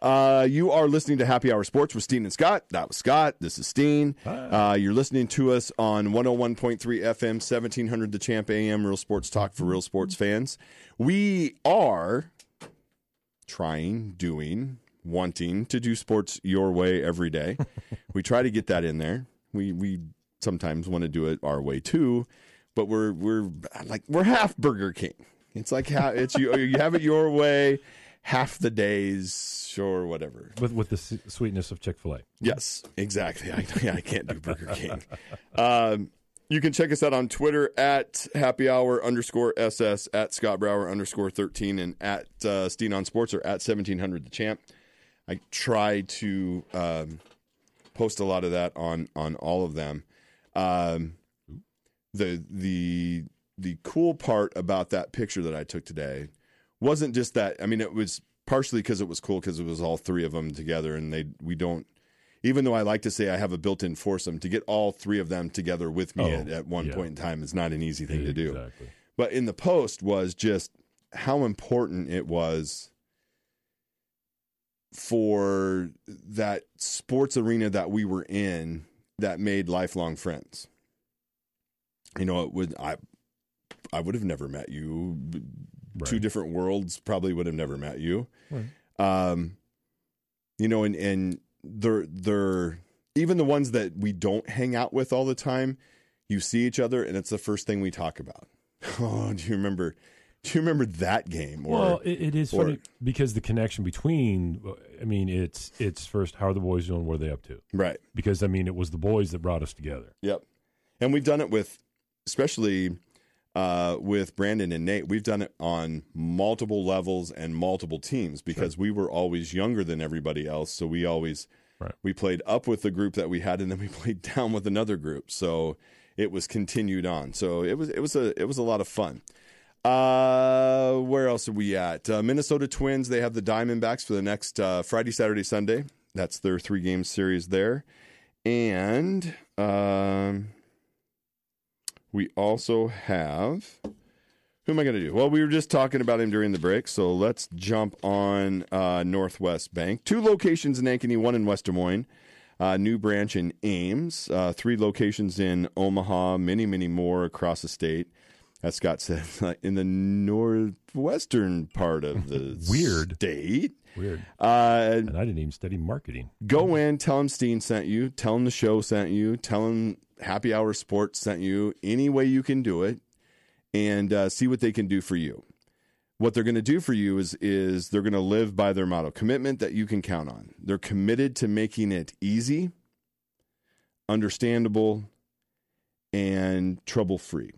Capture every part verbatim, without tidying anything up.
Uh, you are listening to Happy Hour Sports with Steen and Scott. That was Scott. This is Steen. Uh, you're listening to us on one oh one point three F M, seventeen hundred The Champ A M, Real Sports Talk for real sports fans. We are trying, doing, wanting to do sports your way every day. We try to get that in there. We we sometimes want to do it our way too, but we're we're like we're half Burger King. It's like how it's you you have it your way half the days or whatever. With with the sweetness of Chick-fil-A. Yes, exactly. I, I can't do Burger King. Um, you can check us out on Twitter at happy hour underscore S S, at Scott Brower underscore thirteen, and at uh, Steen on Sports or at seventeen hundred The Champ. I try to um, post a lot of that on on all of them. Um, the the the cool part about that picture that I took today wasn't just that. I mean, it was partially because it was cool because it was all three of them together, and they we don't. Even though I like to say I have a built-in foursome, to get all three of them together with me oh, at, at one yeah. point in time is not an easy thing yeah, to do. Exactly. But in the post was just how important it was for that sports arena that we were in that made lifelong friends. You know, it would I I would have never met you. Right. Two different worlds probably would have never met you. Right. Um, you know, and and they're they're even the ones that we don't hang out with all the time. You see each other, and it's the first thing we talk about. Oh, do you remember? Do you remember that game? Or, well, it, it is or, funny because the connection between, I mean, it's it's first, how are the boys doing? What are they up to? Right. Because, I mean, it was the boys that brought us together. Yep. And we've done it with, especially uh, with Brandon and Nate, we've done it on multiple levels and multiple teams because sure. we were always younger than everybody else. So we always, right. we played up with the group that we had, and then we played down with another group. So it was continued on. So it was, it was a, it was a lot of fun. Uh, where else are we at? Uh, Minnesota Twins, they have the Diamondbacks for the next uh, Friday, Saturday, Sunday. That's their three-game series there. And um, we also have... Who am I going to do? Well, we were just talking about him during the break, so let's jump on uh, Northwest Bank. Two locations in Ankeny, one in West Des Moines, uh, new branch in Ames, uh, three locations in Omaha, many, many more across the state. As Scott said, in the northwestern part of the Weird. state. Weird. Uh, and I didn't even study marketing. Go in, tell them Steen sent you, tell them the show sent you, tell them Happy Hour Sports sent you, any way you can do it, and uh, see what they can do for you. What they're going to do for you is, is they're going to live by their motto, commitment that you can count on. They're committed to making it easy, understandable, and trouble-free.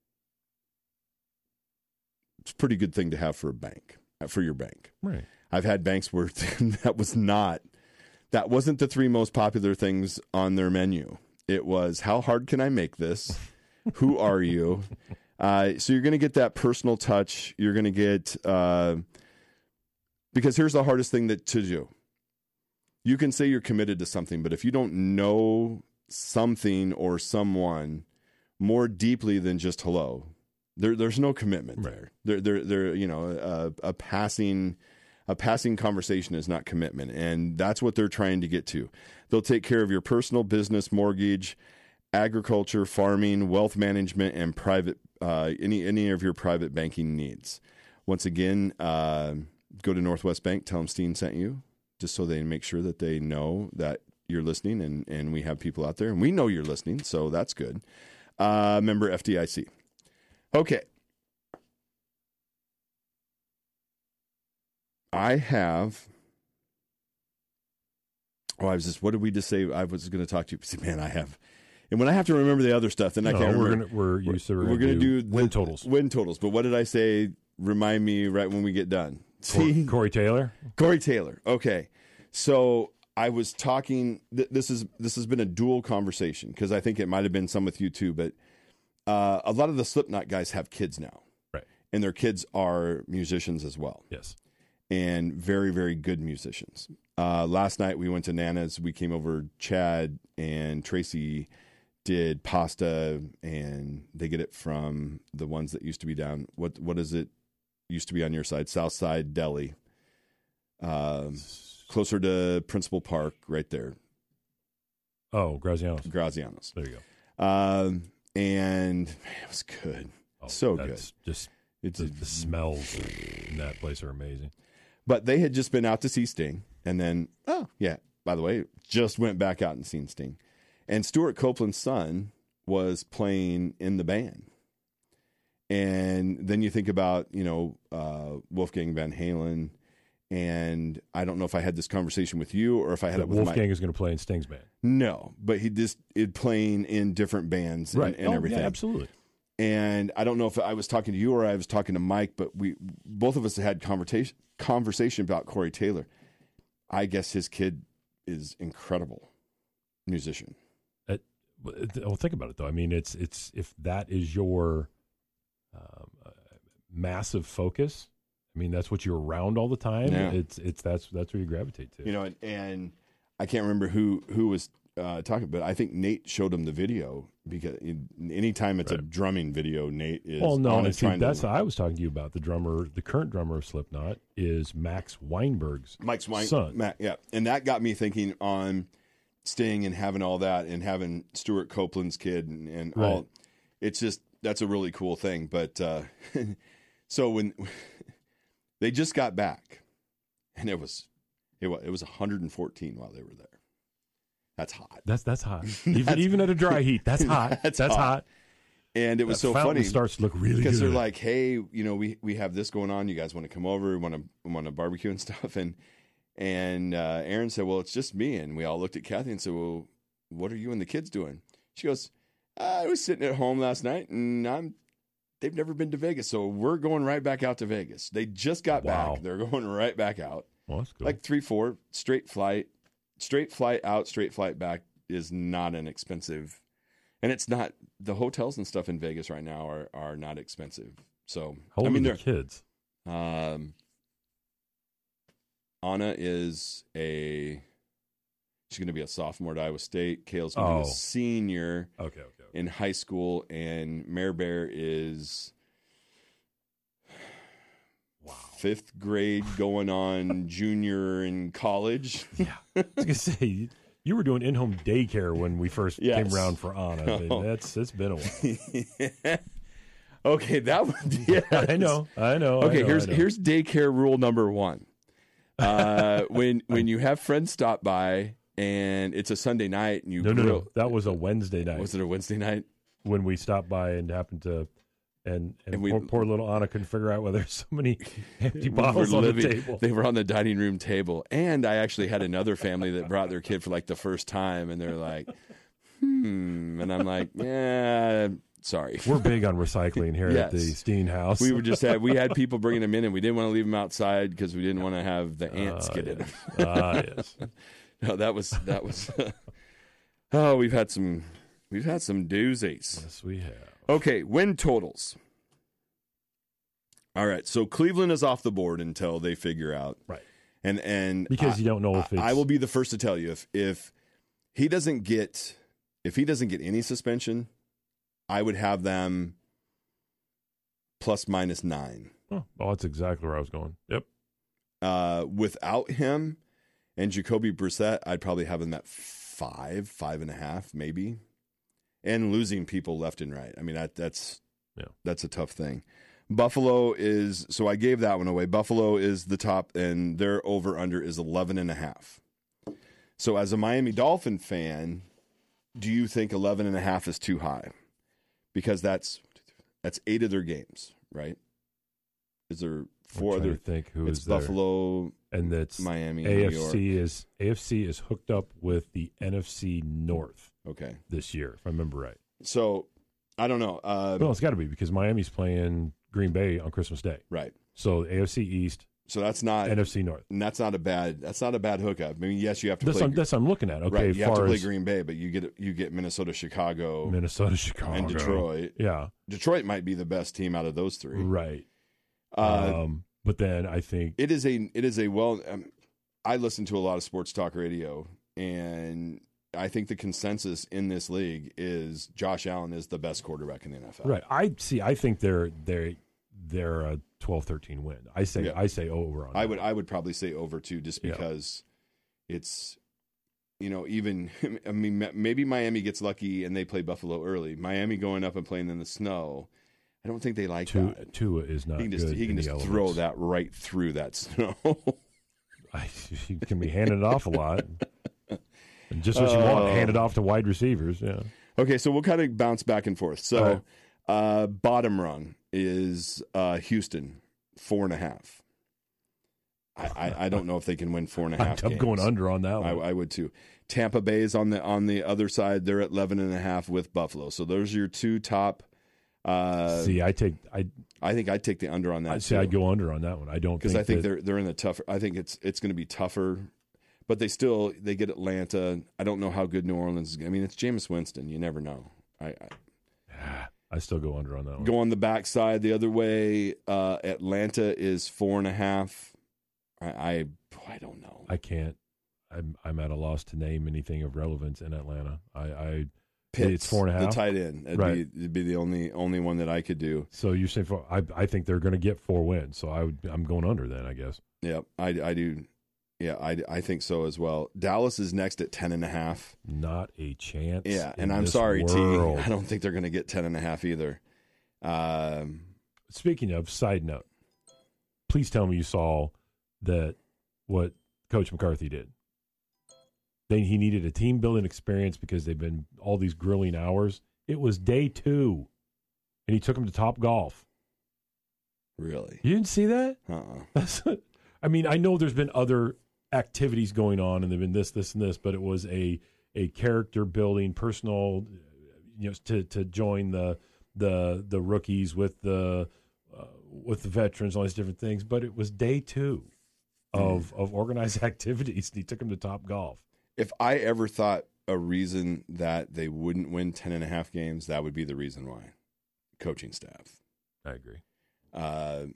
It's a pretty good thing to have for a bank, for your bank. Right. I've had banks where that was not, that wasn't the three most popular things on their menu. It was, how hard can I make this? Who are you? Uh, so you're going to get that personal touch. You're going to get, uh, because here's the hardest thing that to do. You can say you're committed to something, but if you don't know something or someone more deeply than just hello, There, there's no commitment right. there. There, there, there. You know, a, a passing, a passing conversation is not commitment, and that's what they're trying to get to. They'll take care of your personal, business, mortgage, agriculture, farming, wealth management, and private uh, any any of your private banking needs. Once again, uh, go to Northwest Bank. Tell them Steen sent you, just so they make sure that they know that you're listening, and and we have people out there, and we know you're listening, so that's good. Uh, member F D I C. Okay. I have. Oh, I was just. What did we just say? I was going to talk to you. See, man, I have. And when I have to remember the other stuff, then no, I can't we're remember. Gonna, we're we're, used to we're going to do, do win the, totals. Win totals. But what did I say? Remind me right when we get done. See, Corey Taylor. Corey Taylor. Okay. So I was talking. Th- this is this has been a dual conversation because I think it might have been some with you too, but. Uh, a lot of the Slipknot guys have kids now. Right. And their kids are musicians as well. Yes. And very, very good musicians. Uh, last night we went to Nana's. We came over, Chad and Tracy did pasta, and they get it from the ones that used to be down. What What is it? Used to be on your side, South Side Deli. Um, closer to Principal Park, right there. Oh, Grazianos. Grazianos. There you go. Um, and man, it was good. Oh, so that's good. Just it's the, the smells in that place are amazing. But they had just been out to see Sting, and then oh yeah, by the way, just went back out and seen Sting, and Stuart Copeland's son was playing in the band. And then you think about, you know, uh, Wolfgang Van Halen, and I don't know if I had this conversation with you or if I had That it with Wolfgang my... is going to play in Sting's band. No, but he just is playing in different bands Right. and, and oh, everything. Yeah, absolutely. And I don't know if I was talking to you or I was talking to Mike, but we both of us had conversation conversation about Corey Taylor. I guess his kid is incredible musician. Uh, well, think about it though. I mean, it's it's if that is your um, uh, massive focus. I mean, that's what you're around all the time. Yeah. It's it's that's that's where you gravitate to. You know, and, and I can't remember who who was uh, talking, but I think Nate showed him the video because anytime it's right. a drumming video, Nate is well, no, on it see, trying that's to. I was talking to you about the drummer, the current drummer of Slipknot is Max Weinberg's Mike's Wein- son. Matt, yeah, and that got me thinking on Sting and having all that and having Stuart Copeland's kid and, and right. all. It's just that's a really cool thing. But uh, so when they just got back, and it was it was it was one hundred fourteen while they were there. That's hot. That's that's hot. Even that's, even at a dry heat, that's hot. That's, that's hot. hot. And it was that so fountain funny. Starts to look really because good. they're like, hey, you know, we we have this going on. You guys want to come over? Want to want to barbecue and stuff? And and uh, Aaron said, well, it's just me. And we all looked at Kathy and said, well, what are you and the kids doing? She goes, I was sitting at home last night, and I'm. They've never been to Vegas, so we're going right back out to Vegas. They just got wow. back. They're going right back out. Well, that's cool. Like three, four straight flight, straight flight out, straight flight back is not an expensive, and it's not the hotels and stuff in Vegas right now are are not expensive. So how old I mean, are the kids? Um, Anna is a she's going to be a sophomore at Iowa State. Kale's going to oh. be a senior. Okay, okay, okay. In high school, and Mare Bear is wow. fifth grade, going on junior in college. Yeah, I was gonna say you were doing in-home daycare when we first yes. came around for Anna. Oh. That's it's been a while. Okay, that one. Yes. I know, I know. Okay, I know, here's I know. here's daycare rule number one. Uh, when when you have friends stop by. And it's a Sunday night, and you no, no, grill. no. That was a Wednesday night. Was it a Wednesday night when we stopped by and happened to, and and, and we, poor, poor little Anna couldn't figure out why there's so many empty bottles on living, the table. They were on the dining room table, and I actually had another family that brought their kid for like the first time, and they're like, "Hmm," and I'm like, "Yeah, sorry." We're big on recycling here yes. at the Steen house. We were just had we had people bringing them in, and we didn't want to leave them outside because we didn't want to have the ants uh, get yes. in them. Ah, yes. No, that was that was. Oh, we've had some, we've had some doozies. Yes, we have. Okay, win totals. All right, so Cleveland is off the board until they figure out. Right. And and because I, you don't know if it's. I will be the first to tell you if if he doesn't get if he doesn't get any suspension, I would have them plus minus nine. Oh, oh that's exactly where I was going. Yep. Uh, without him. And Jacoby Brissett, I'd probably have him at five, five and a half, maybe. And losing people left and right. I mean, that that's yeah. that's a tough thing. Buffalo is, so I gave that one away. Buffalo is the top, and their over-under is eleven and a half. So as a Miami Dolphin fan, do you think eleven and a half is too high? Because that's that's eight of their games, right? Is there four other? To think who it's is Buffalo, there. And that's Miami, A F New York. C is A F C is hooked up with the N F C North. Okay, this year, if I remember right. So I don't know. Uh, well, it's got to be because Miami's playing Green Bay on Christmas Day, right? So A F C East. So that's not N F C North, and that's not a bad. That's not a bad hookup. I mean, yes, you have to. That's play, what, that's what I'm looking at. Okay, right? You have far to play as Green Bay, but you get you get Minnesota, Chicago, Minnesota, Chicago, and Detroit. Yeah, Detroit might be the best team out of those three, right? Uh, um, but then I think it is a it is a well. Um, I listen to a lot of sports talk radio, and I think the consensus in this league is Josh Allen is the best quarterback in the N F L. Right. I see. I think they're they're they're a twelve thirteen win. I say Yeah. I say over on. I that. would I would probably say over two, just because it's, you know, even, I mean, maybe Miami gets lucky and they play Buffalo early. Miami going up and playing in the snow, I don't think they like Tua, that. Tua is not he can just, good he can in just the throw elements. that right through that snow. I, he can be handed off a lot. And just what you Oh. want, hand it off to wide receivers. Yeah. Okay, so we'll kind of bounce back and forth. So, All right. uh, bottom rung is uh, Houston, four and a half. I, I, I don't know if they can win four and a half. I'm games. going under on that I, one. I would too. Tampa Bay is on the on the other side. They're at eleven and a half with Buffalo. So those are your two top. Uh, See, I take I I think I'd take the under on that. I'd say too. I'd go under on that one. I don't because think I think that, they're they're in the tougher. I think it's it's going to be tougher, but they still they get Atlanta. I don't know how good New Orleans is. I mean, it's Jameis Winston. You never know. I, I I still go under on that one. go on the backside the other way. Uh, Atlanta is four and a half. I I, I don't know. I can't. I'm I'm at a loss to name anything of relevance in Atlanta. I, I Pitts, it's four and a half. The tight end. It'd, Right. be, it'd be the only only one that I could do. So you say four, I I think they're going to get four wins. So I would I'm going under then. I guess. Yeah, I, I do. Yeah, I, I think so as well. Dallas is next at ten and a half. Not a chance. Yeah, in and I'm this sorry, world. T. I don't think they're going to get ten and a half either. Um, Speaking of, side note, please tell me you saw that what Coach McCarthy did. Then he needed a team building experience because they've been all these grilling hours. It was day two, and he took him to Top Golf. really? You didn't see that? Uh-uh. That's, I mean, I know there's been other activities going on, and there've been this, this, and this, but it was a a character building, personal, you know, to to join the the the rookies with the uh, with the veterans, all these different things. But it was day two of of organized activities, and he took him to Top Golf. If I ever thought a reason that they wouldn't win ten and a half games, that would be the reason why. Coaching staff. I agree. Uh,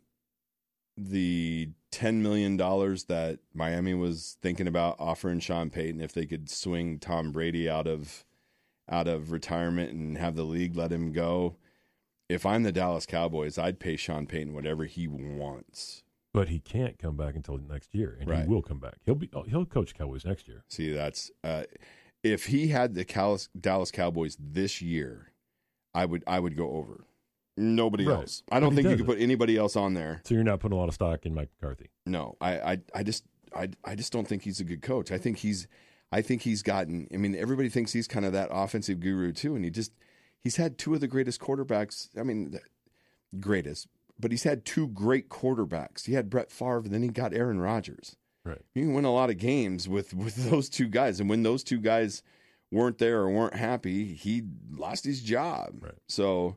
the ten million dollars that Miami was thinking about offering Sean Payton if they could swing Tom Brady out of out of retirement and have the league let him go. If I'm the Dallas Cowboys, I'd pay Sean Payton whatever he wants. But he can't come back until next year, and Right. he will come back. He'll be he'll coach Cowboys next year. See, that's uh, if he had the Cal- Dallas Cowboys this year, I would I would go over. Nobody Right. else. I don't But he think you doesn't. could put anybody else on there. So you're not putting a lot of stock in Mike McCarthy. No, I, I, I just, I, I just don't think he's a good coach. I think he's, I think he's gotten. I mean, everybody thinks he's kind of that offensive guru too, and he just, he's had two of the greatest quarterbacks. I mean, the greatest, but he's had two great quarterbacks. He had Brett Favre, and then he got Aaron Rodgers. Right. You can win a lot of games with with those two guys, and when those two guys weren't there or weren't happy, he lost his job. Right. So.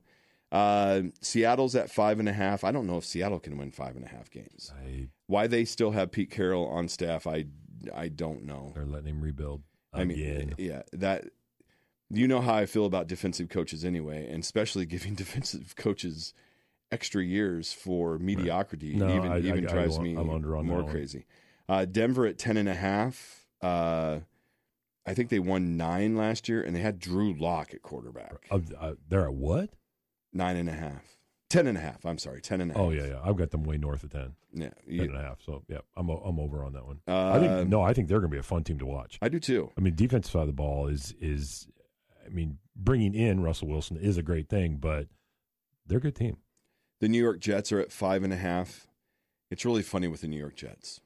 Uh, Seattle's at five and a half. I don't know if Seattle can win five and a half games. I, Why they still have Pete Carroll on staff, I, I don't know. they're letting him rebuild I mean, again. yeah, that you know how I feel about defensive coaches anyway, and especially giving defensive coaches extra years for mediocrity No, even I- even I- I drives go- me I'm under on that more one. crazy. Uh, Denver at ten and a half. Uh, I think they won nine last year, and they had Drew Lock at quarterback. Uh, uh, they're at what? Nine and a half. Ten and a half. I'm sorry, ten and a half. Oh yeah, yeah. I've got them way north of ten, Yeah. ten You- and a half. So yeah, I'm o- I'm over on that one. uh, I think no, I think they're going to be a fun team to watch. I do too. I mean, defensive side of the ball is is, I mean, bringing in Russell Wilson is a great thing, but they're a good team. The New York Jets are at five and a half. It's really funny with the New York Jets.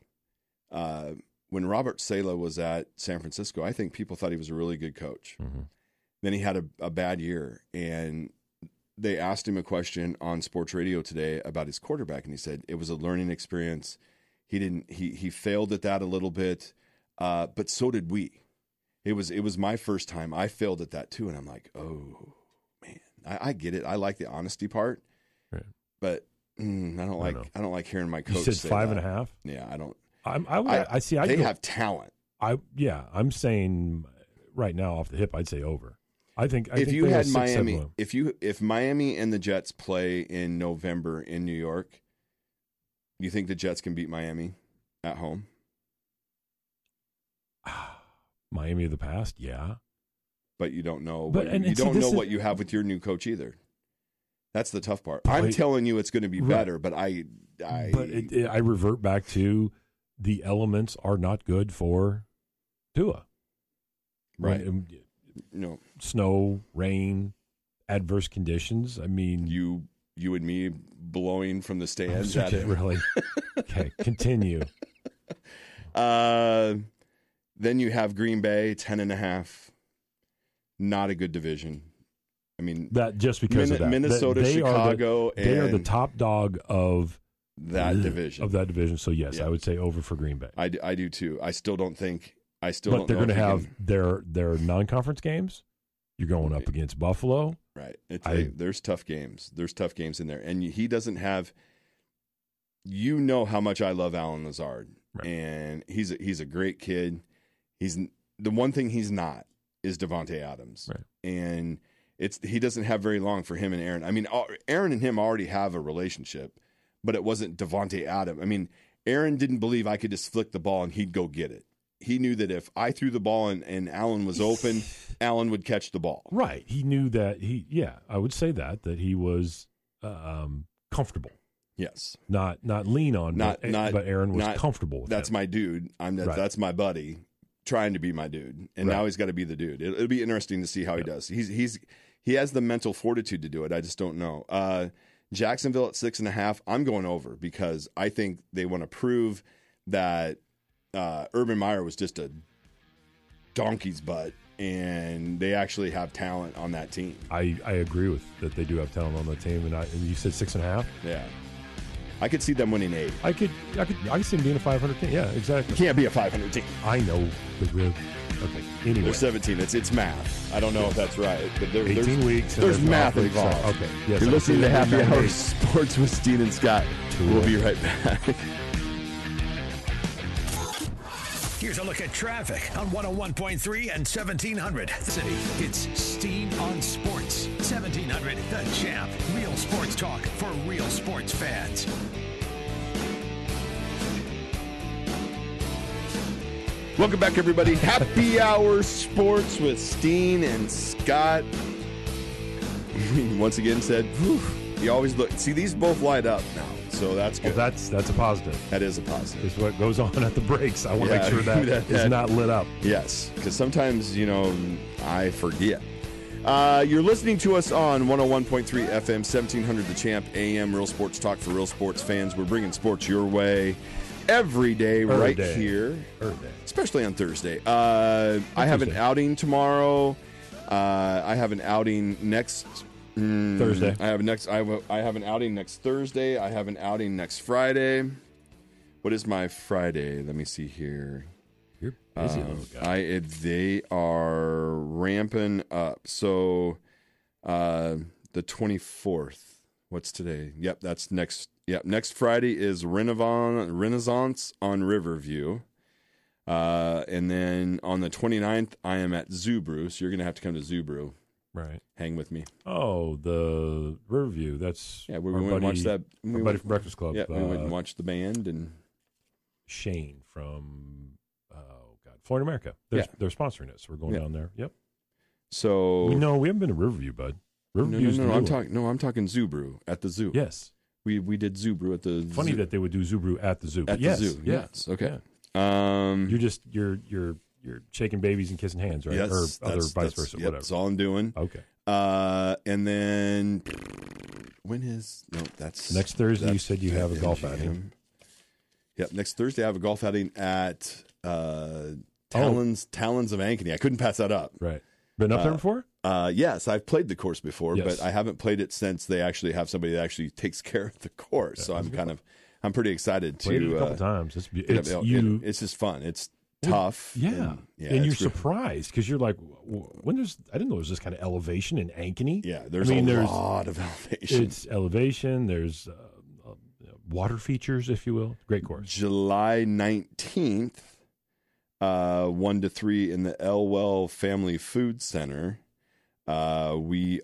Uh, when Robert Saleh was at San Francisco, I think people thought he was a really good coach. Mm-hmm. Then he had a, a bad year, and they asked him a question on sports radio today about his quarterback, and he said it was a learning experience. He didn't. He he failed at that a little bit, uh, but so did we. It was it was my first time. I failed at that too, and I'm like, oh man, I, I get it. I like the honesty part, Right. but mm, I don't I like know. I don't like hearing my coach You said say five that. and a half. Yeah, I don't. I'm, I, would, I, I- see. I they go, have talent. I yeah. I'm saying right now off the hip, I'd say over. I think I if think you they have had six, Miami, seven. if you if Miami and the Jets play in November in New York, you think the Jets can beat Miami at home? Miami of the past, yeah. But you don't know. But- What, and- you and see, don't this know is- what you have with your new coach either. That's the tough part. Probably- I'm telling you, it's going to be Right. better, but I, I, But it, it, I revert back to the elements are not good for Tua. Right. When- You know, snow, rain, adverse conditions. I mean, you you and me blowing from the stands at okay, it. really. Okay, continue. Uh, then you have Green Bay, ten and a half. Not a good division. I mean, That just because Min- of that, Minnesota, they Chicago, are the, they are the and top dog of that division. of that division. So yes, Yeah. I would say over for Green Bay. I, do- I do too. I still don't think. I still But don't they're know going to if we have can- their their non-conference games. You're going up against Buffalo. right. It's, I- hey, there's tough games. There's tough games in there, and he doesn't have. You know how much I love Alan Lazard, Right. and he's a, he's a great kid. He's the one thing he's not is Devontae Adams, Right. and it's he doesn't have very long for him and Aaron. I mean, Aaron and him already have a relationship, but it wasn't Devontae Adams. I mean, Aaron didn't believe I could just flick the ball and he'd go get it. He knew that if I threw the ball and, and Allen was open, Allen would catch the ball. Right. He knew that he. Yeah, I would say that that he was um, comfortable. Yes, Not not lean on, Not- but, not- but Aaron was not- comfortable with that's him. my dude. I'm that, Right. that's my buddy, trying to be my dude, and Right. now he's got to be the dude. It, it'll be interesting to see how he does. He's he's he has the mental fortitude to do it. I just don't know. Uh, Jacksonville at six and a half. I'm going over because I think they want to prove that uh, Urban Meyer was just a donkey's butt, and they actually have talent on that team. I, I agree with that they do have talent on the team, and I and you said six and a half. Yeah, I could see them winning eight. I could I could I could see them being a five hundred team. Yeah, exactly. Can't be a five hundred team. I know the real. Okay. Anyway, They're seventeen. It's it's math. I don't know if that's right, but there, there's eighteen weeks. and there's math off weeks, so- involved. Okay. Yes, You're I listening see to that. Happy Nine, Hour eight. Sports with Steen and Scott. We'll be right back. Here's a look at traffic on one oh one point three and seventeen hundred. City, it's Steen on Sports. seventeen hundred, The Champ. Real sports talk for real sports fans. Welcome back, everybody. Happy Hour Sports with Steen and Scott. Once again, said, whew, you always look. See, these both light up now, so that's Well, good. that's that's a positive. that is a positive. Is what goes on at the breaks. I want to Yeah, make sure that, that- is that- not lit up. Yes, because sometimes, you know, I forget. Uh, you're listening to us on one oh one point three F M, seventeen hundred The Champ, A M, Real Sports Talk for real sports fans. We're bringing sports your way every day, Every right day. here, Every day. especially on Thursday. Uh, I have an Tuesday. outing tomorrow. Uh, I have an outing next mm, Thursday. I have next. I have, a, I have an outing next Thursday. I have an outing next Friday. What is my Friday? Let me see here. You're busy, Uh, little guy. I it, they are ramping up. So uh, the twenty-fourth. What's today? Yep, that's next. Yep, next Friday is Renaissance, Renaissance on Riverview. Uh, and then on the twenty-ninth, I am at Zubru. So you're going to have to come to Zubru. Right. Hang with me. Oh, the Riverview. That's Yeah, we our went and buddy, watched that. our We buddy went, from Breakfast Club. yeah, we went and uh, watched the band. And Shane from oh god, Florida America. They're, Yeah. they're sponsoring us. We're going Yeah. down there. Yep. so. We know we haven't been to Riverview, bud. no, Riverview's no, the no, new I'm one. talking. No, I'm talking Zubru at the zoo. Yes. We we did Zubru at the Funny zoo. that they would do Zubru at the zoo. At but the yes, zoo, yeah. yes, okay. Yeah. Um, You're just you're you're you're shaking babies and kissing hands, right? yes, or other that's- vice that's- versa, yep, whatever. That's all I'm doing. Okay. Uh, and then when is no? That's Next Thursday, you that's said you have a at golf M G M. outing. Yep, next Thursday I have a golf outing at uh, Talons Talons of Ankeny. I couldn't pass that up. Right. Been up there before? Uh, yes, I've played the course before, Yes. but I haven't played it since they actually have somebody that actually takes care of the course. so I'm kind of I'm pretty excited Played it to a couple uh, times. It's, be- get it's up- you. It's just fun. It's tough. Yeah. and, yeah, and you're it's re- surprised because you're like, w- when there's, I didn't know there was this kind of elevation in Ankeny. Yeah, there's I mean, a there's, lot of elevation. It's elevation. There's uh, uh, water features, if you will. Great course. July nineteenth, uh, one to three in the Elwell Family Food Center. Uh, we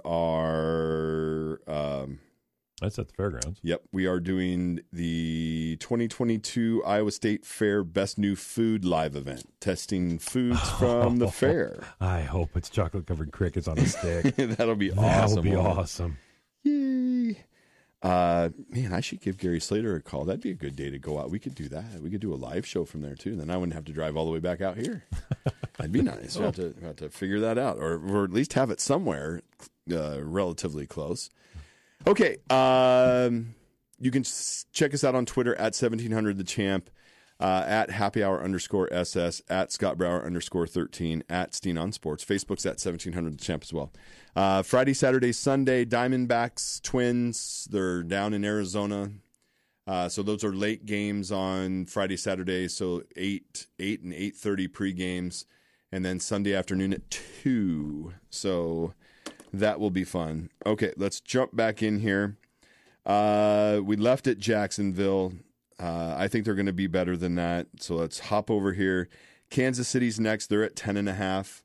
are, um, That's at the fairgrounds. yep, we are doing the twenty twenty-two Iowa State Fair Best New Food live event, testing foods from the fair. I hope it's chocolate covered crickets on a stick. That'll be That'll awesome. be won't it? awesome. Yay. Uh, man, I should give Gary Slater a call. That'd be a good day to go out. We could do that. We could do a live show from there too. Then I wouldn't have to drive all the way back out here. That'd be nice. We'll have to, we'll have to figure that out, or, or at least have it somewhere uh, relatively close. Okay. Um, you can s- check us out on Twitter at seventeen hundred the champ, uh, at happy hour underscore S S, at Scott Brower underscore thirteen, at Steen on Sports. Facebook's at seventeen hundred the champ as well. Uh, Friday, Saturday, Sunday, Diamondbacks, Twins. They're down in Arizona. Uh, so those are late games on Friday, Saturday. So eight, eight and eight thirty pre-games, and then Sunday afternoon at two. So that will be fun. Okay, let's jump back in here. Uh, we left at Jacksonville. Uh, I think they're going to be better than that. So let's hop over here. Kansas City's next. They're at ten and a half.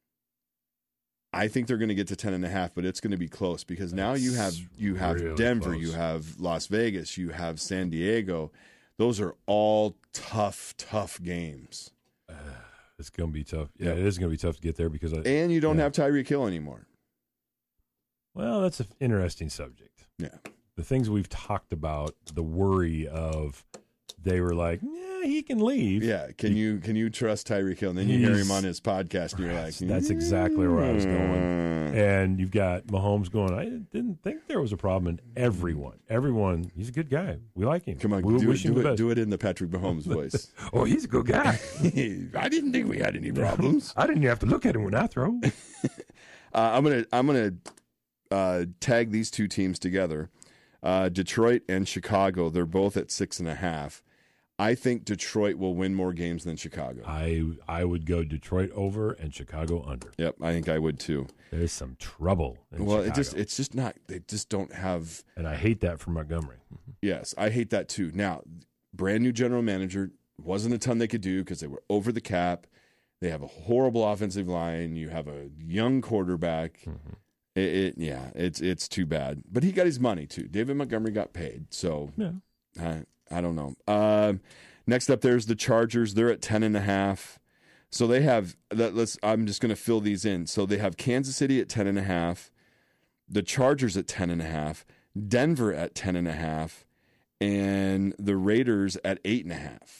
I think they're going to get to ten and a half, but it's going to be close because now you have you have really Denver, close. you have Las Vegas, you have San Diego. Those are all tough, tough games. Uh, it's going to be tough. Yeah, Yep. it is going to be tough to get there because I, And you don't yeah. have Tyreek Hill anymore. Well, that's an interesting subject. Yeah. The things we've talked about, the worry of they were like, yeah, he can leave. Yeah. Can you can you trust Tyreek Hill? And then you hear him He's- on his podcast and you're like, That's, that's exactly where I was going. "Mm." And you've got Mahomes going, I didn't think there was a problem. And everyone, everyone, he's a good guy. We like him. Come on, we do, wish it, him do, the it, best. do it in the Patrick Mahomes voice. Oh, he's a good guy. I didn't think we had any problems. I didn't even have to look at him when I throw. Uh, I'm gonna I'm gonna uh, tag these two teams together. Uh, Detroit and Chicago. They're both at six and a half. I think Detroit will win more games than Chicago. I I would go Detroit over and Chicago under. Yep, I think I would too. There's some trouble in Well, Chicago. it just it's just not. They just don't have. and I hate that for Montgomery. Yes, I hate that too. Now, brand new general manager, wasn't a ton they could do because they were over the cap. They have a horrible offensive line. You have a young quarterback. Mm-hmm. It, it yeah, it's it's too bad. But he got his money too. David Montgomery got paid, so Yeah. I I don't know. Um, next up, there's the Chargers. They're at ten and a half. So they have that. Let's. I'm just going to fill these in. So they have Kansas City at ten and a half, the Chargers at ten and a half, Denver at ten and a half, and the Raiders at eight and a half.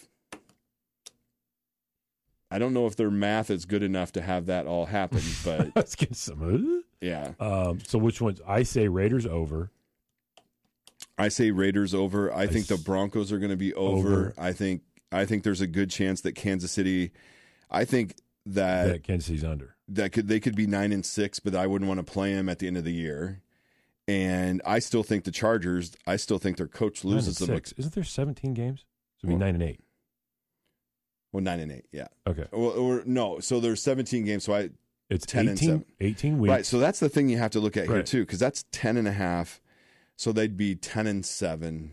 I don't know if their math is good enough to have that all happen, but Let's get some. yeah, Um, so which ones? I say Raiders over. I say Raiders over. I, I think the s- Broncos are going to be over. Over. I think I think there's a good chance that Kansas City. I think that that Kansas City's under. that could they could be nine and six, but I wouldn't want to play them at the end of the year. And I still think the Chargers. I still think their coach Nine and loses them. six. Isn't there seventeen games? So it'd be Well- nine and eight. Well, nine and eight. Yeah. Okay. Or, or no. So there's seventeen games. So I It's ten and eighteen, seven. eighteen weeks. right. So that's the thing you have to look at here Right. too, because that's ten and a half. So they'd be ten and seven.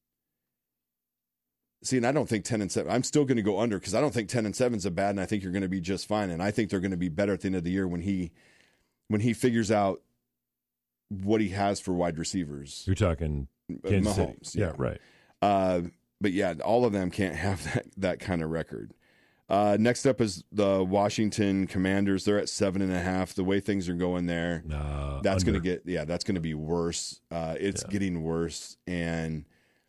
See, and I don't think ten and seven. I'm still going to go under because I don't think ten and seven is a bad, and I think you're going to be just fine. And I think they're going to be better at the end of the year when he when he figures out what he has for wide receivers. You're talking Uh, Kansas Mahomes, City. Yeah, right. Uh, but yeah, all of them can't have that that kind of record. Uh, next up is the Washington Commanders. They're at seven and a half. The way things are going there, Uh, that's going to under. get yeah, that's going to be worse. Uh, it's Yeah. getting worse, and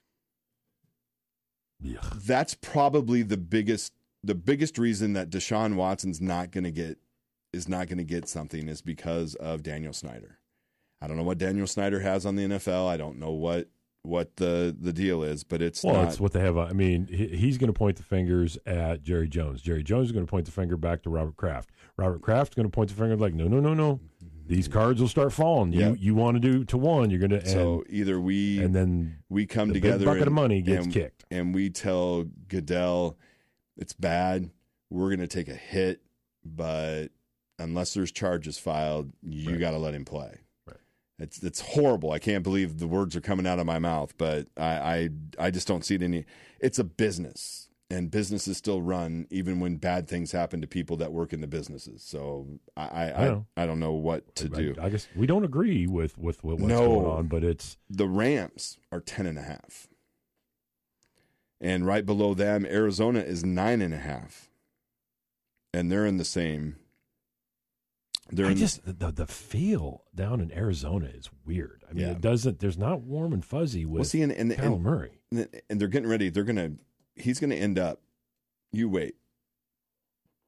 Yeah. that's probably the biggest the biggest reason that Deshaun Watson's not going to get is not going to get something is because of Daniel Snyder. I don't know what Daniel Snyder has on the N F L. I don't know what what the the deal is, but it's Well, not. it's what they have. I mean, he, he's going to point the fingers at Jerry Jones. Jerry Jones is going to point the finger back to Robert Kraft. Robert Kraft's going to point the finger like, no, no, no, no. These cards will start falling. You Yep. you want to do to one, you're going to. So either we and then we come the big together bucket and, of money gets and, kicked. and we tell Goodell it's bad. We're going to take a hit, but unless there's charges filed, you Right. got to let him play. Right. It's it's horrible. I can't believe the words are coming out of my mouth, but I I, I just don't see it any. It's a business, and businesses still run even when bad things happen to people that work in the businesses. So I I, I I, know. I don't know what to I, do. I guess we don't agree with with, with what's No. going on, but it's The Rams are ten and a half. And right below them, Arizona is nine and a half. And they're in the same. They're I in just the, the the feel down in Arizona is weird. I mean, Yeah. it doesn't. There's not warm and fuzzy the, with well, see, and, and, Kyler and, Murray. and they're getting ready. They're gonna. He's gonna end up. You wait.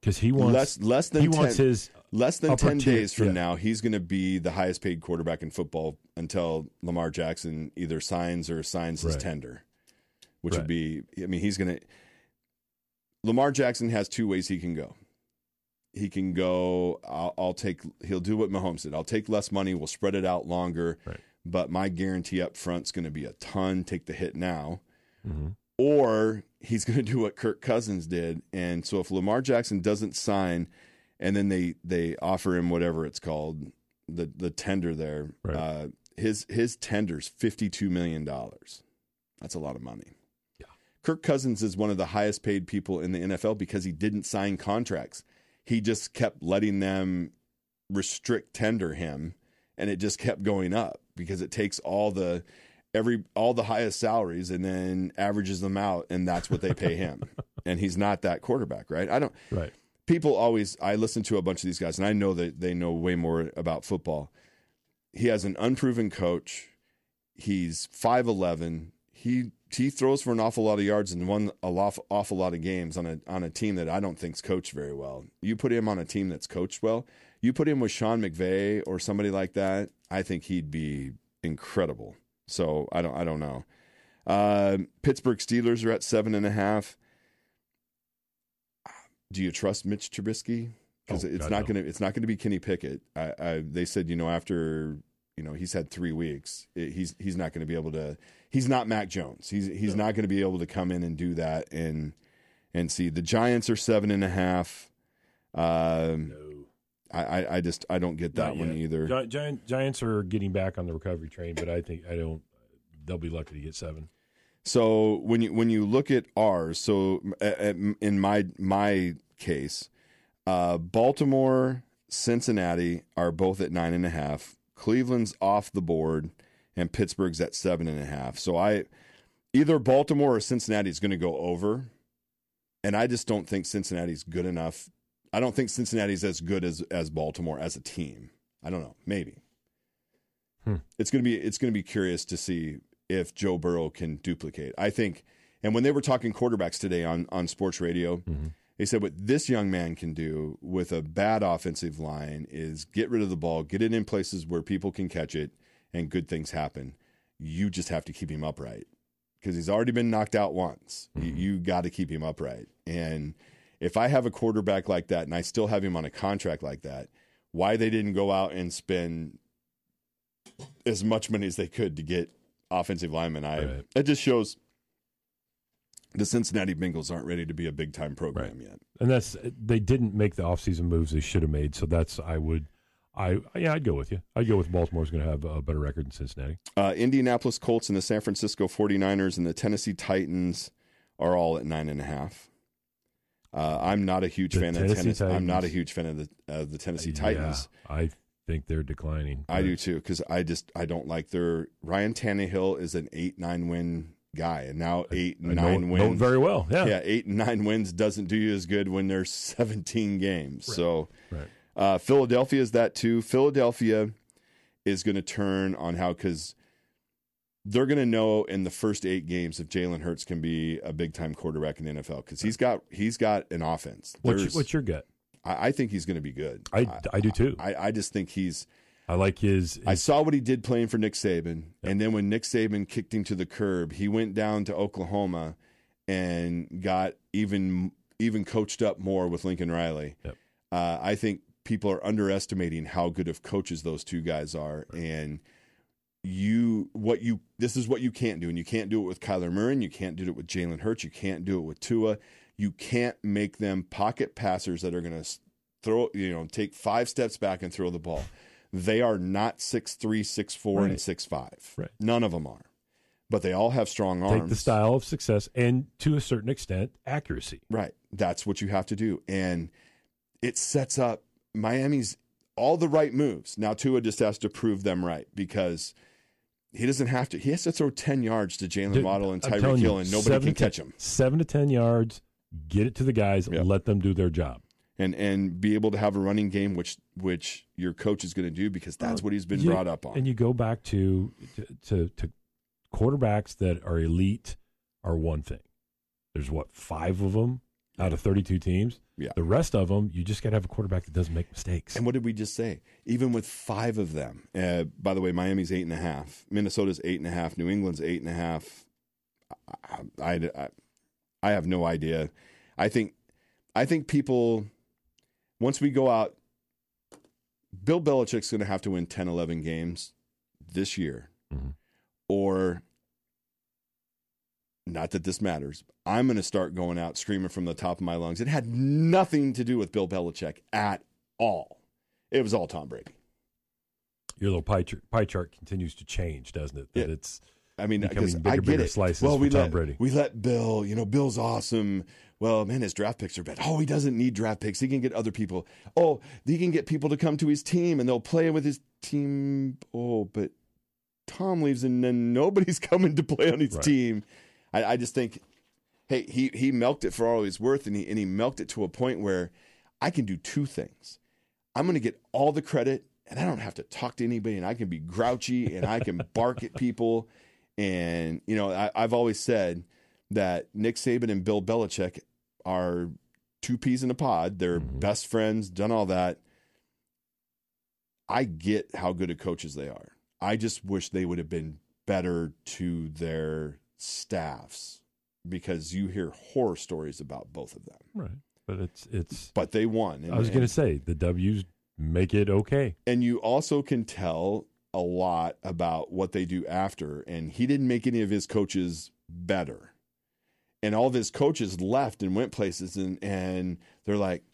because he wants less less than he 10, wants his less than upper ten tier, days from yeah. now. He's going to be the highest paid quarterback in football until Lamar Jackson either signs or signs his Right. tender, which Right. would be. I mean, he's going to. Lamar Jackson has two ways he can go. He can go. I'll, I'll take. He'll do what Mahomes did. I'll take less money. We'll spread it out longer. Right. But my guarantee up front's going to be a ton. Take the hit now. Mm-hmm. Or he's going to do what Kirk Cousins did. And so if Lamar Jackson doesn't sign, and then they, they offer him whatever it's called, the the tender there, Right. uh, his his tender's fifty-two million dollars. That's a lot of money. Yeah. Kirk Cousins is one of the highest paid people in the N F L because he didn't sign contracts. He just kept letting them restrict tender him, and it just kept going up because it takes all the every all the highest salaries and then averages them out, and that's what they pay him. And he's not that quarterback, right? I don't. Right. People always. I listen to a bunch of these guys, and I know that they know way more about football. He has an unproven coach. He's five eleven. He he throws for an awful lot of yards and won a lot, awful lot of games on a on a team that I don't think's coached very well. You put him on a team that's coached well. You put him with Sean McVay or somebody like that. I think he'd be incredible. So I don't I don't know. Uh, Pittsburgh Steelers are at seven and a half. Do you trust Mitch Trubisky? Because Oh, it's God, not no. going to it's not going to be Kenny Pickett. I, I they said you know after you know he's had three weeks it, he's he's not going to be able to. He's not Mac Jones. He's he's No. not going to be able to come in and do that and and see. The Giants are seven and a half. Um, No. I, I I just I don't get that Not one yet. either. Gi- Giant, Giants are getting back on the recovery train, but I think I don't. They'll be lucky to get seven. So when you when you look at ours, so uh, uh, in my my case, uh, Baltimore, Cincinnati are both at nine and a half. Cleveland's off the board, and Pittsburgh's at seven and a half. So I either Baltimore or Cincinnati is going to go over, and I just don't think Cincinnati's good enough. I don't think Cincinnati's as good as as Baltimore as a team. I don't know, maybe. Hmm. It's gonna be it's gonna be curious to see if Joe Burrow can duplicate. I think, and when they were talking quarterbacks today on on sports radio, Mm-hmm. they said what this young man can do with a bad offensive line is get rid of the ball, get it in places where people can catch it, and good things happen. You just have to keep him upright because he's already been knocked out once. Mm-hmm. You, you got to keep him upright. And if I have a quarterback like that and I still have him on a contract like that, why they didn't go out and spend as much money as they could to get offensive linemen, I Right. it just shows the Cincinnati Bengals aren't ready to be a big time program yet. And that's they didn't make the offseason moves they should have made. So that's I would, I yeah, I'd go with you. I'd go with Baltimore's going to have a better record than Cincinnati. Uh, Indianapolis Colts and the San Francisco forty-niners and the Tennessee Titans are all at nine and a half. Uh, I'm not a huge The fan Tennessee of Tennessee. I'm not a Titans. huge fan of the of the Tennessee Titans. Yeah, I think they're declining. I do too because I just I don't like their Ryan Tannehill is an eight nine win guy and now eight I know, nine know wins. it very well. Yeah. Yeah, eight and nine wins doesn't do you as good when there's seventeen games. Right. So Right. uh, Philadelphia is that too. Philadelphia is going to turn on how because they're going to know in the first eight games if Jalen Hurts can be a big time quarterback in the N F L because he's got he's got an offense. What's your, There's- what's your gut? I, I think he's going to be good. I, I do too. I, I just think he's. I like his. his I saw what he did playing for Nick Saban, and then when Nick Saban kicked him to the curb, he went down to Oklahoma and got even even coached up more with Lincoln Riley. Yep. Uh, I think people are underestimating how good of coaches those two guys are, and you what you this is what you can't do, and you can't do it with Kyler Murray, and you can't do it with Jalen Hurts, you can't do it with Tua. You can't make them pocket passers that are going to throw, you know, take five steps back and throw the ball. They are not six three, six four, Right. and six five. Right. None of them are. But they all have strong arms. take the style of success and to a certain extent accuracy. Right. That's what you have to do. And it sets up Miami's all the right moves. Now Tua just has to prove them right because he doesn't have to. He has to throw ten yards to Jalen Dude, Waddle and I'm Tyreek telling you, Hill, and nobody seven can to ten catch him. Seven to ten yards, get it to the guys, Yep. let them do their job. And and be able to have a running game, which which your coach is going to do because that's what he's been You- brought up on. And you go back to, to to to quarterbacks that are elite are one thing. There's what five of them. out of thirty-two teams. Yeah. The rest of them, you just got to have a quarterback that doesn't make mistakes. And what did we just say? Even with five of them, uh, by the way, Miami's eight and a half, Minnesota's eight and a half, New England's eight and a half. I, I, I, I have no idea. I think, I think people, once we go out, Bill Belichick's going to have to win ten, eleven games this year, mm-hmm. or not that this matters. I'm going to start going out screaming from the top of my lungs. It had nothing to do with Bill Belichick at all. It was all Tom Brady. Your little pie chart, pie chart continues to change, doesn't it? That yeah. it's I mean, because bigger, I get bigger it. Slices well, we for Tom let Brady. we let Bill. You know, Bill's awesome. Well, man, his draft picks are bad. Oh, he doesn't need draft picks. He can get other people. Oh, he can get people to come to his team and they'll play with his team. Oh, but Tom leaves and then nobody's coming to play on his right. team. I, I just think, hey, he he milked it for all he's worth, and he and he milked it to a point where I can do two things. I'm going to get all the credit, and I don't have to talk to anybody, and I can be grouchy, and I can bark at people. And, you know, I, I've always said that Nick Saban and Bill Belichick are two peas in a pod. They're mm-hmm. best friends, done all that. I get how good of coaches they are. I just wish they would have been better to their staffs, because you hear horror stories about both of them. Right. But it's it's. But they won. And, I was going to say the W's make it okay. And you also can tell a lot about what they do after. And he didn't make any of his coaches better. And all of his coaches left and went places, and, and they're like,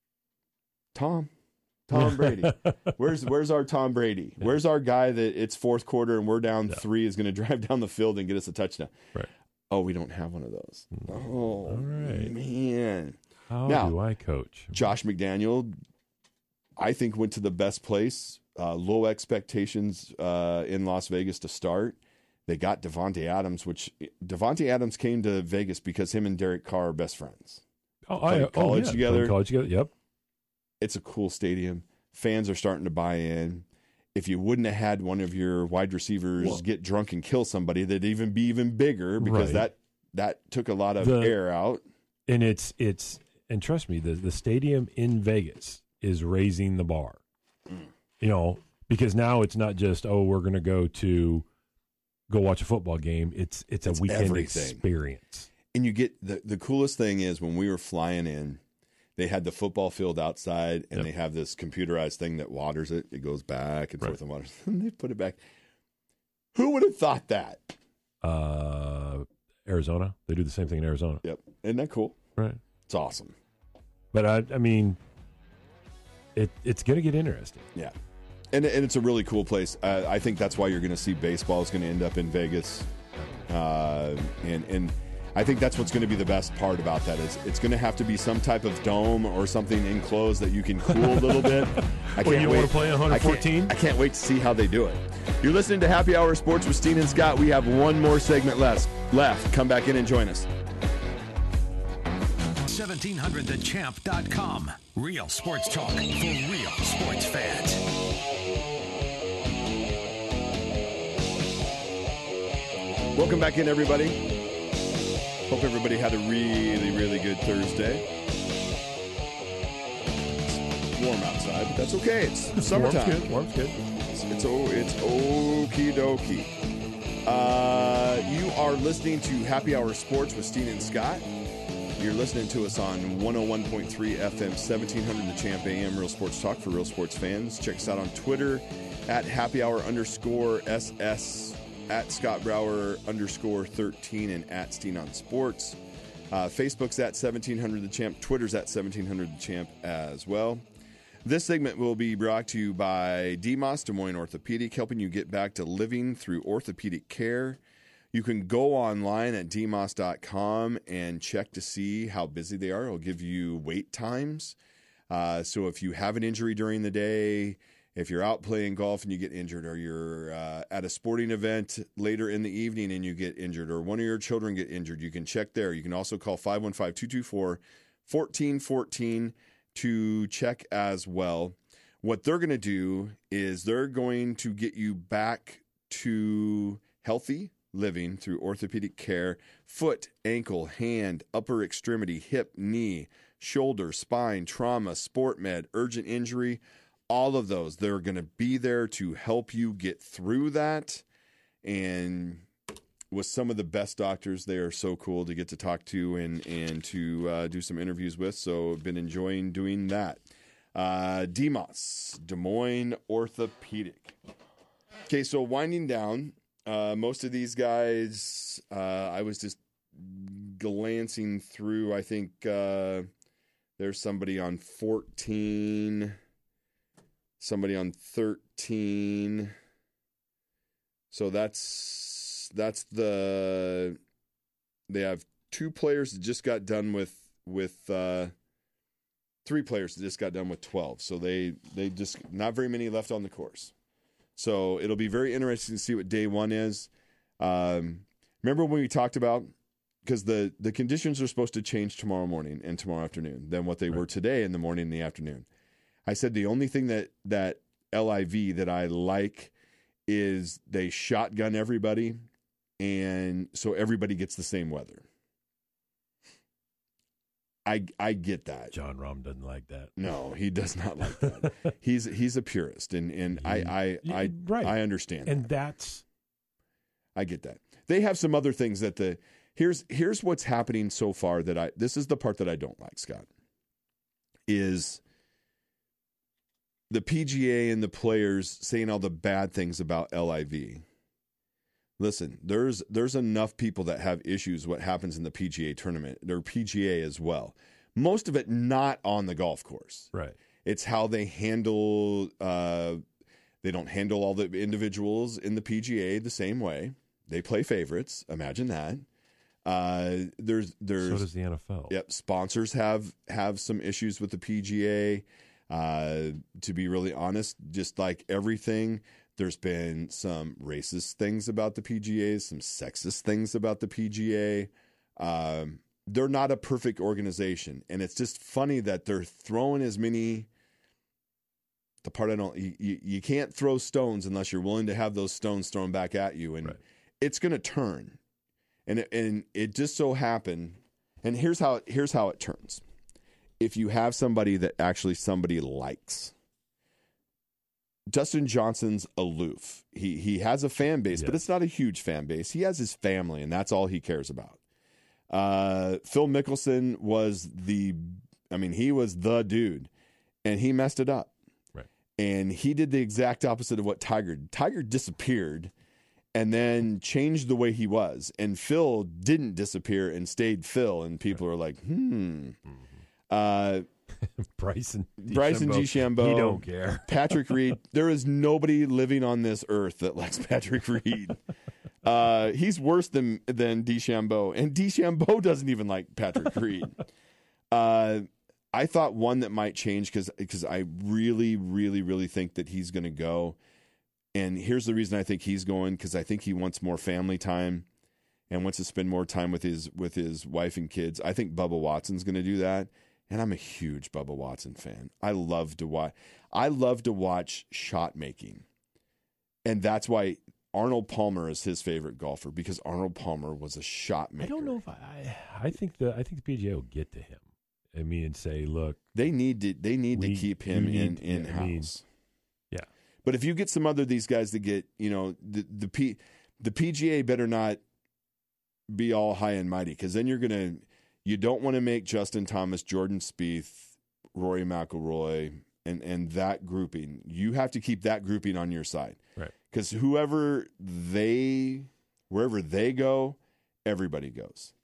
Tom, Tom Brady. Where's where's our Tom Brady? Yeah. Where's our guy that it's fourth quarter and we're down yeah. three is going to drive down the field and get us a touchdown? Right. Oh, we don't have one of those. Oh, all right. man. How now, do I coach? Josh McDaniel, I think, went to the best place. Uh, low expectations uh, in Las Vegas to start. They got Devontae Adams, which Devontae Adams came to Vegas because him and Derek Carr are best friends. Oh, Played I, college oh, yeah. together. Played college together. Yep. It's a cool stadium. Fans are starting to buy in. If you wouldn't have had one of your wide receivers well, get drunk and kill somebody, that'd even be even bigger, because right. that that took a lot of the, air out. And it's it's and trust me, the the stadium in Vegas is raising the bar. Mm. You know, because now it's not just, oh, we're going to go to go watch a football game. It's it's a It's weekend everything. experience. And you get the the coolest thing is when we were flying in, they had the football field outside, and yep. they have this computerized thing that waters it. It goes back and right. forth and waters. And they put it back. Who would have thought that? Uh, Arizona, they do the same thing in Arizona. Yep. Isn't that cool? Right. It's awesome. But I, I mean, it it's going to get interesting. Yeah. And, and it's a really cool place. Uh, I think that's why you're going to see baseball is going to end up in Vegas. Uh, and, and I think that's what's going to be the best part about that is it's going to have to be some type of dome or something enclosed that you can cool a little bit. I can't well, you don't wait. want to play one fourteen? I can't, I can't wait to see how they do it. You're listening to Happy Hour Sports with Steen and Scott. We have one more segment left. Left. Come back in and join us. seventeen hundred the champ dot com. Real sports talk for real sports fans. Welcome back in, everybody. Hope everybody had a really, really good Thursday. It's warm outside, but that's okay. It's summertime. Warm's good. Warm's good. It's it's, oh, it's okie dokie. Uh, you are listening to Happy Hour Sports with Steen and Scott. You're listening to us on one oh one point three F M, seventeen hundred The Champ A M, Real Sports Talk for real sports fans. Check us out on Twitter at Happy Hour underscore S S, at Scott Brower underscore thirteen, and at Steen on Sports. Uh, Facebook's at seventeen hundred The Champ. Twitter's at seventeen hundred The Champ as well. This segment will be brought to you by D M O S, Des Moines Orthopedic, helping you get back to living through orthopedic care. You can go online at D M O S dot com and check to see how busy they are. It'll give you wait times. Uh, so if you have an injury during the day, if you're out playing golf and you get injured, or you're uh, at a sporting event later in the evening and you get injured, or one of your children get injured, you can check there. You can also call five one five, two two four, one four one four to check as well. What they're going to do is they're going to get you back to healthy living through orthopedic care, foot, ankle, hand, upper extremity, hip, knee, shoulder, spine, trauma, sport med, urgent injury, all of those. They're going to be there to help you get through that. And with some of the best doctors, they are so cool to get to talk to and, and to uh, do some interviews with. So I've been enjoying doing that. Uh, D M O S, Des Moines Orthopedic. Okay, so winding down, uh, most of these guys, uh, I was just glancing through. I think uh, there's somebody on fourteen, somebody on thirteen. So that's that's the they have two players that just got done with with uh, three players that just got done with twelve. So they they just not very many left on the course. So it'll be very interesting to see what day one is. Um, remember when we talked about, because the, the conditions are supposed to change tomorrow morning and tomorrow afternoon than what they right. were today in the morning and the afternoon. I said the only thing that, that L I V that I like is they shotgun everybody, and so everybody gets the same weather. I I get that. John Rahm doesn't like that. No, he does not like that. he's he's a purist, and, and he, I I I, right. I understand. And that. that's I get that. They have some other things that the here's here's what's happening so far that I this is the part that I don't like, Scott. Is the P G A and the players saying all the bad things about L I V. Listen, there's there's enough people that have issues what happens in the P G A tournament, or P G A as well. Most of it not on the golf course. Right. It's how they handle uh, they don't handle all the individuals in the P G A the same way. They play favorites. Imagine that. Uh, there's there's so does the N F L. Yep. Sponsors have have some issues with the P G A. Uh, to be really honest, just like everything, there's been some racist things about the P G A, some sexist things about the P G A. Um, they're not a perfect organization, and it's just funny that they're throwing as many. The part I don't, you, you, you can't throw stones unless you're willing to have those stones thrown back at you, and right. it's going to turn. And it, and it just so happened, and here's how here's how it turns. If you have somebody that actually somebody likes. Dustin Johnson's aloof. He he has a fan base, yes. but it's not a huge fan base. He has his family, and that's all he cares about. Uh, Phil Mickelson was the, I mean, he was the dude, and he messed it up. Right. And he did the exact opposite of what Tiger did. Tiger disappeared and then changed the way he was. And Phil didn't disappear and stayed Phil, and people right. are like, hmm. Mm-hmm. Uh, Bryson DeChambeau. Bryson DeChambeau. He don't care. Patrick Reed. There is nobody living on this earth that likes Patrick Reed. Uh, he's worse than than DeChambeau, and DeChambeau doesn't even like Patrick Reed. Uh, I thought one that might change because because I really, really, really think that he's going to go. And here's the reason I think he's going, because I think he wants more family time and wants to spend more time with his with his wife and kids. I think Bubba Watson's going to do that. And I'm a huge Bubba Watson fan. I love to watch. I love to watch shot making, and that's why Arnold Palmer is his favorite golfer, because Arnold Palmer was a shot maker. I don't know if I. I think the I think the P G A will get to him. I mean, and say, look, they need to. They need we, to keep him in need, in house. I mean, yeah, but if you get some other these guys that get, you know, the the P the P G A better not be all high and mighty, because then you're gonna. You don't want to make Justin Thomas, Jordan Spieth, Rory McIlroy, and, and that grouping. You have to keep that grouping on your side. Right. Because whoever they, wherever they go, everybody goes.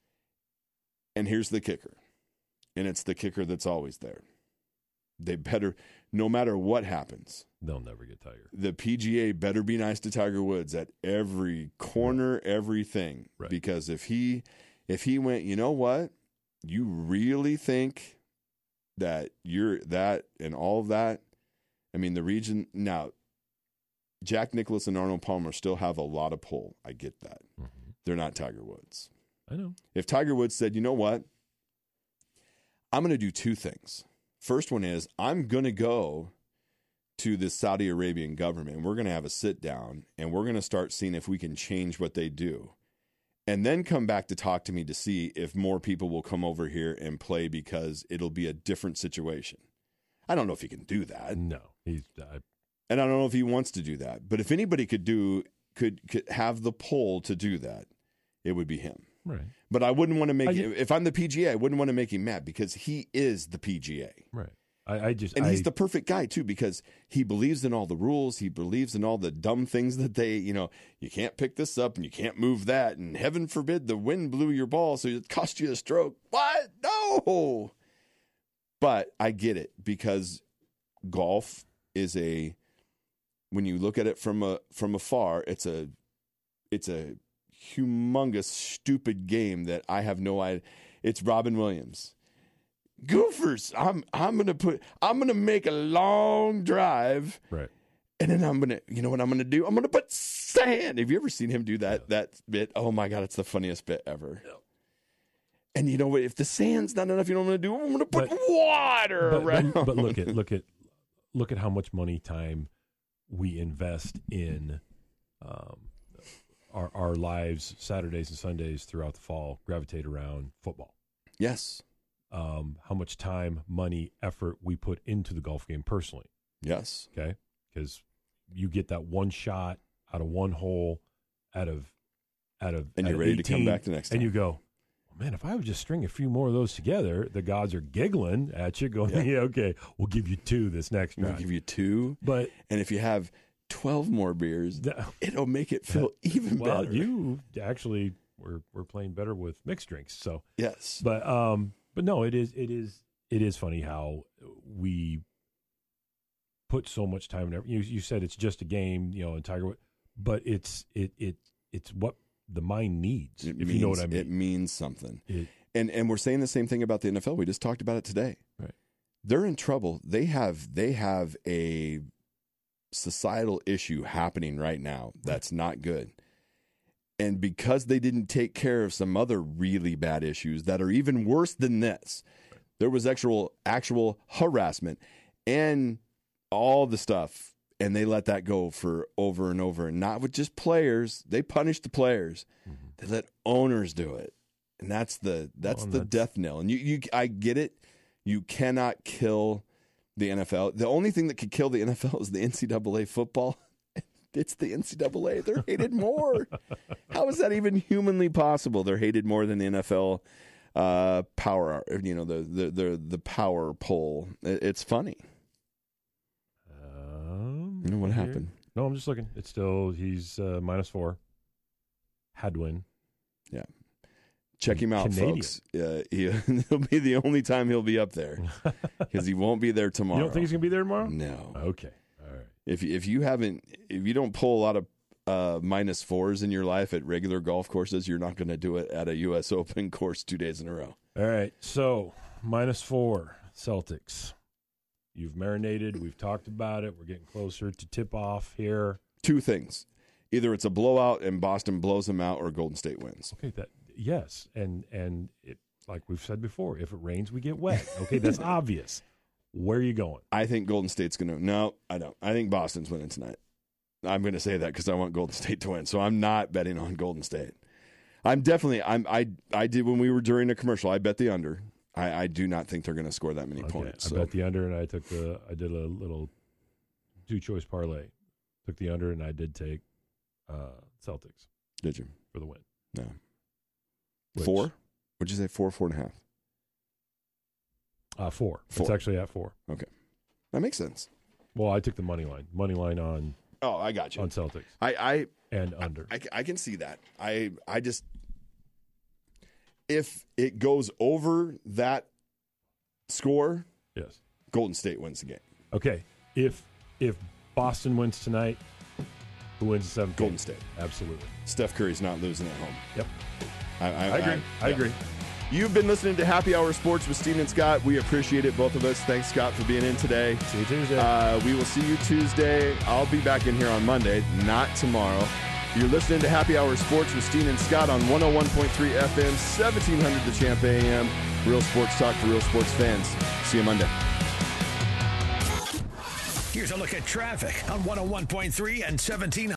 And here's the kicker. And it's the kicker that's always there. They better, no matter what happens. They'll never get Tiger. The P G A better be nice to Tiger Woods at every corner, right. everything. Right. Because if he, if he went, you know what? You really think that you're that and all of that? I mean, the region now, Jack Nicklaus and Arnold Palmer still have a lot of pull. I get that. Mm-hmm. They're not Tiger Woods. I know. If Tiger Woods said, you know what? I'm going to do two things. First one is I'm going to go to the Saudi Arabian government, and we're going to have a sit down, and we're going to start seeing if we can change what they do. and then come back to talk to me to see if more people will come over here and play because it'll be a different situation. I don't know if he can do that. No, he's. Uh, and I don't know if he wants to do that. But if anybody could do could could have the pull to do that, it would be him. Right. But I wouldn't want to make I, if I'm the P G A, I wouldn't want to make him mad because he is the P G A. Right. I, I just and I, he's the perfect guy too because he believes in all the rules. He believes in all the dumb things that they, you know, you can't pick this up and you can't move that, and heaven forbid the wind blew your ball, so it cost you a stroke. What? No. But I get it because golf is a, when you look at it from a from afar, it's a it's a humongous stupid game that I have no idea. It's Robin Williams. Goofers, I'm I'm gonna put I'm gonna make a long drive, right, and then I'm gonna you know what I'm gonna do? I'm gonna put sand. Have you ever seen him do that yeah. that bit? Oh my god, it's the funniest bit ever. Yeah. And you know what? If the sand's not enough, you know what I'm gonna do? I'm gonna put but, water but, around. But, but look at look at look at how much money, time we invest in um, our our lives. Saturdays and Sundays throughout the fall gravitate around football. Yes. Um, how much time, money, effort we put into the golf game personally. Yes. Okay. Because you get that one shot out of one hole out of out of and out you're of ready eighteen, to come back the next time. And you go, oh, man, if I would just string a few more of those together, the gods are giggling at you, going, yeah, yeah okay, we'll give you two this next we'll round. Give you two. But and if you have twelve more beers, that, it'll make it feel even well, better. You actually we're we're playing better with mixed drinks. So yes. But um But no, it is it is it is funny how we put so much time in every, you you said it's just a game, you know, and Tiger, but it's it it it's what the mind needs. It if means, you know what I mean, it means something. It, and and we're saying the same thing about the N F L. We just talked about it today. Right. They're in trouble. They have they have a societal issue happening right now that's not good. And because they didn't take care of some other really bad issues that are even worse than this, there was actual actual harassment and all the stuff, and they let that go for over and over. And not with just players. They punished the players. Mm-hmm. They let owners do it. And that's the that's well, the that's... death knell. And you, you I get it. You cannot kill the N F L. The only thing that could kill the N F L is the N C double A football. It's the N C double A. They're hated more. How is that even humanly possible? They're hated more than the N F L uh, power. You know, the the the, the power poll. It's funny. Um, you know what here. happened? No, I'm just looking. It's still he's uh, minus four. Hadwin. Yeah. Check him out, Canadian. folks. Uh, he, he'll be the only time he'll be up there because he won't be there tomorrow. You don't think he's gonna be there tomorrow? No. Okay. All right. If if you haven't, if you don't pull a lot of uh, minus fours in your life at regular golf courses, you're not going to do it at a U S Open course two days in a row. All right. So minus four Celtics. You've marinated. We've talked about it. We're getting closer to tip off here. Two things: either it's a blowout and Boston blows them out, or Golden State wins. Okay. That yes, and and it like we've said before, if it rains, we get wet. Okay, that's obvious. Where are you going? I think Golden State's going to – no, I don't. I think Boston's winning tonight. I'm going to say that because I want Golden State to win. So I'm not betting on Golden State. I'm definitely – I'm I I did when we were during a commercial, I bet the under. I, I do not think they're going to score that many okay, points. I so. bet the under, and I took the – I did a little two-choice parlay. Took the under, and I did take uh, Celtics. Did you? For the win. No. Which, four? What'd you say, four, four and a half? Uh, four. four. It's actually at four. Okay. That makes sense. Well, I took the money line. Money line on Oh, I got you. on Celtics. I, I and under. I, I, I can see that. I I just if it goes over that score, yes, Golden State wins the game. Okay. If if Boston wins tonight, who wins the seventh? Golden game? State. Absolutely. Steph Curry's not losing at home. Yep. I, I, I agree. I, I yeah. agree. You've been listening to Happy Hour Sports with Steve and Scott. We appreciate it, both of us. Thanks, Scott, for being in today. See you Tuesday. Uh, we will see you Tuesday. I'll be back in here on Monday, not tomorrow. You're listening to Happy Hour Sports with Steve and Scott on one oh one point three F M, seventeen hundred The Champ A M. Real sports talk for real sports fans. See you Monday. Here's a look at traffic on one oh one point three and seventeen hundred.